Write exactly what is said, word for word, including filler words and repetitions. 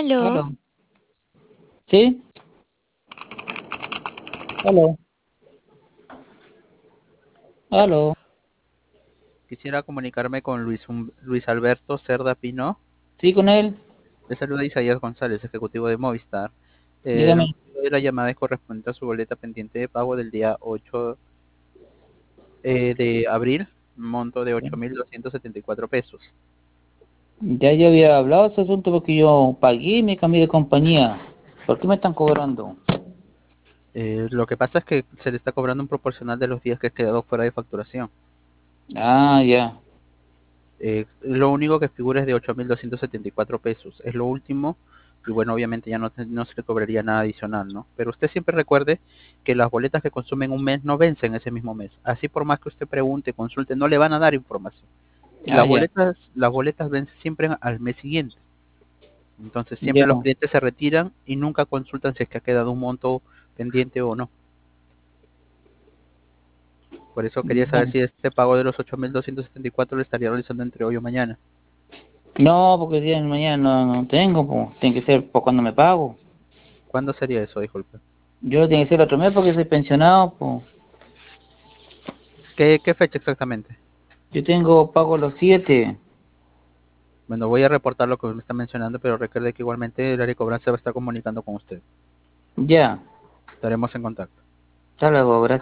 Aló. Aló. ¿Sí? Aló. Aló. Quisiera comunicarme con Luis, Hum- Luis Alberto Cerda Pino. ¿Sí con él? Le saluda Isaías González, ejecutivo de Movistar. El Dígame. motivo de la llamada es correspondiente a su boleta pendiente de pago del día ocho eh, de abril, monto de ocho mil doscientos setenta y cuatro pesos. Ya yo había hablado de ese asunto porque yo pagué y me cambié de compañía. ¿Por qué me están cobrando? Eh, lo que pasa es que se le está cobrando un proporcional de los días que ha quedado fuera de facturación. Ah, ya. Eh, lo único que figura es de ocho mil doscientos setenta y cuatro pesos. Es lo último. Y bueno, obviamente ya no, te- no se le cobraría nada adicional, ¿no? Pero usted siempre recuerde que las boletas que consumen un mes no vencen ese mismo mes. Así por más que usted pregunte, consulte, no le van a dar información. Ah, Las ya. boletas, las boletas vencen siempre al mes siguiente. Entonces Ya. siempre los clientes se retiran y nunca consultan si es que ha quedado un monto pendiente o no. Por eso quería Ya. saber si este pago de los ocho mil doscientos setenta y cuatro lo estaría realizando entre hoy o mañana. No, porque el día de mañana no, no tengo, pues. Tiene que ser por cuando me pago. ¿Cuándo sería eso? Disculpe. Yo lo tengo que hacer el otro mes porque soy pensionado, pues. ¿Qué, qué fecha exactamente? Yo tengo pago los siete. Bueno, voy a reportar lo que me está mencionando, pero recuerde que igualmente el área de cobranza va a estar comunicando con usted. Ya. Estaremos en contacto. Hasta luego, gracias.